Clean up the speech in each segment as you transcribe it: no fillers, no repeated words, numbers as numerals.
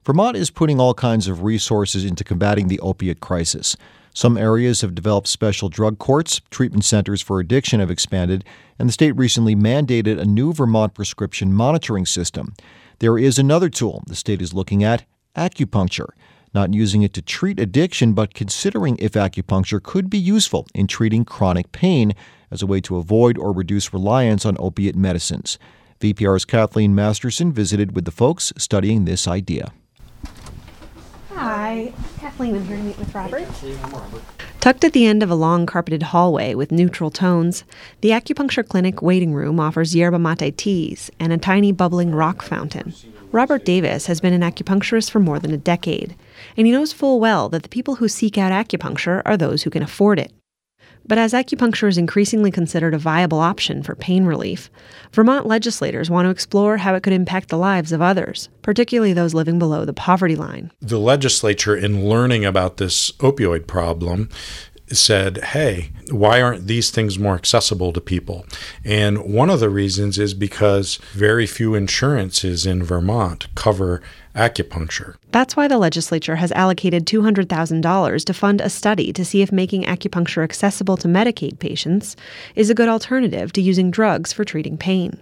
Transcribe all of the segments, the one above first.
Vermont is putting all kinds of resources into combating the opiate crisis. Some areas have developed special drug courts, treatment centers for addiction have expanded, and the state recently mandated a new Vermont prescription monitoring system. There is another tool the state is looking at, acupuncture. Not using it to treat addiction, but considering if acupuncture could be useful in treating chronic pain as a way to avoid or reduce reliance on opiate medicines. VPR's Kathleen Masterson visited with the folks studying this idea. Hi, Kathleen. I'm here to meet with Robert. Tucked at the end of a long carpeted hallway with neutral tones, the acupuncture clinic waiting room offers yerba mate teas and a tiny bubbling rock fountain. Robert Davis has been an acupuncturist for more than a decade, and he knows full well that the people who seek out acupuncture are those who can afford it. But as acupuncture is increasingly considered a viable option for pain relief, Vermont legislators want to explore how it could impact the lives of others, particularly those living below the poverty line. The legislature, in learning about this opioid problem, said, hey, why aren't these things more accessible to people? And one of the reasons is because very few insurances in Vermont cover acupuncture. That's why the legislature has allocated $200,000 to fund a study to see if making acupuncture accessible to Medicaid patients is a good alternative to using drugs for treating pain.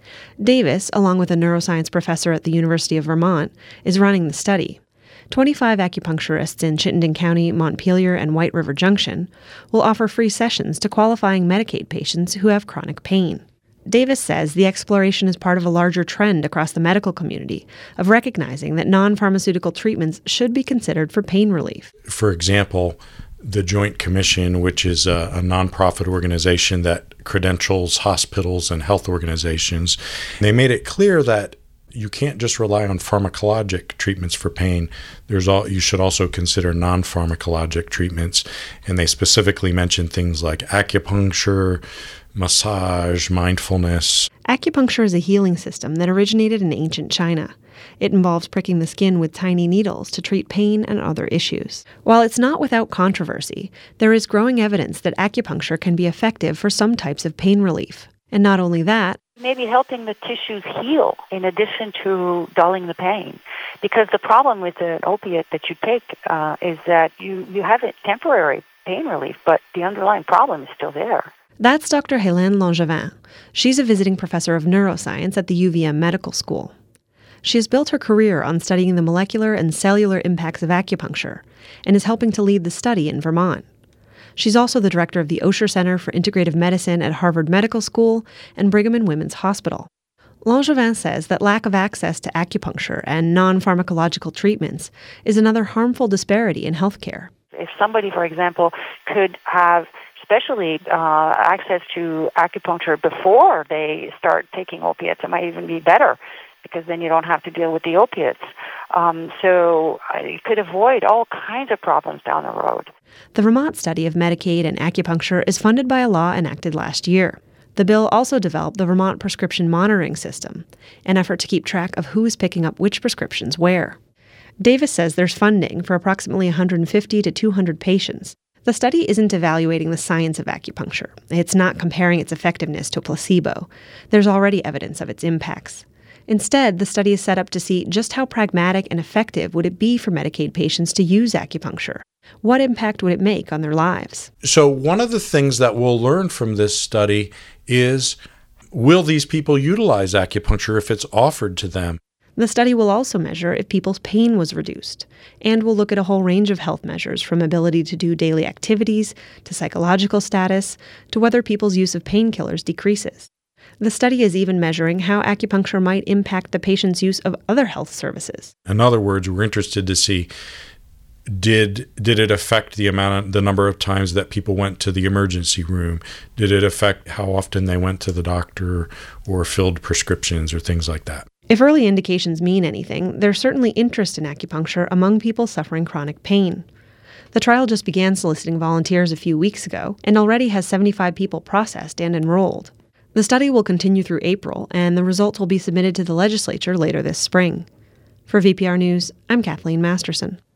Davis, along with a neuroscience professor at the University of Vermont, is running the study. 25 acupuncturists in Chittenden County, Montpelier, and White River Junction will offer free sessions to qualifying Medicaid patients who have chronic pain. Davis says the exploration is part of a larger trend across the medical community of recognizing that non-pharmaceutical treatments should be considered for pain relief. For example, the Joint Commission, which is a nonprofit organization that credentials hospitals and health organizations, they made it clear that you can't just rely on pharmacologic treatments for pain. You should also consider non-pharmacologic treatments. And they specifically mentioned things like acupuncture, massage, mindfulness. Acupuncture is a healing system that originated in ancient China. It involves pricking the skin with tiny needles to treat pain and other issues. While it's not without controversy, there is growing evidence that acupuncture can be effective for some types of pain relief. And not only that, maybe helping the tissues heal in addition to dulling the pain. Because the problem with the opiate that you take is that you have a temporary pain relief, but the underlying problem is still there. That's Dr. Hélène Langevin. She's a visiting professor of neuroscience at the UVM Medical School. She has built her career on studying the molecular and cellular impacts of acupuncture and is helping to lead the study in Vermont. She's also the director of the Osher Center for Integrative Medicine at Harvard Medical School and Brigham and Women's Hospital. Langevin says that lack of access to acupuncture and non-pharmacological treatments is another harmful disparity in healthcare. If somebody, for example, could have especially access to acupuncture before they start taking opiates, it might even be better, because then you don't have to deal with the opiates. So it could avoid all kinds of problems down the road. The Vermont study of Medicaid and acupuncture is funded by a law enacted last year. The bill also developed the Vermont Prescription Monitoring System, an effort to keep track of who is picking up which prescriptions where. Davis says there's funding for approximately 150 to 200 patients. The study isn't evaluating the science of acupuncture. It's not comparing its effectiveness to a placebo. There's already evidence of its impacts. Instead, the study is set up to see just how pragmatic and effective would it be for Medicaid patients to use acupuncture. What impact would it make on their lives? So one of the things that we'll learn from this study is, will these people utilize acupuncture if it's offered to them? The study will also measure if people's pain was reduced, and will look at a whole range of health measures from ability to do daily activities, to psychological status, to whether people's use of painkillers decreases. The study is even measuring how acupuncture might impact the patient's use of other health services. In other words, we're interested to see, did it affect the number of times that people went to the emergency room? Did it affect how often they went to the doctor or filled prescriptions or things like that? If early indications mean anything, there's certainly interest in acupuncture among people suffering chronic pain. The trial just began soliciting volunteers a few weeks ago and already has 75 people processed and enrolled. The study will continue through April, and the results will be submitted to the legislature later this spring. For VPR News, I'm Kathleen Masterson.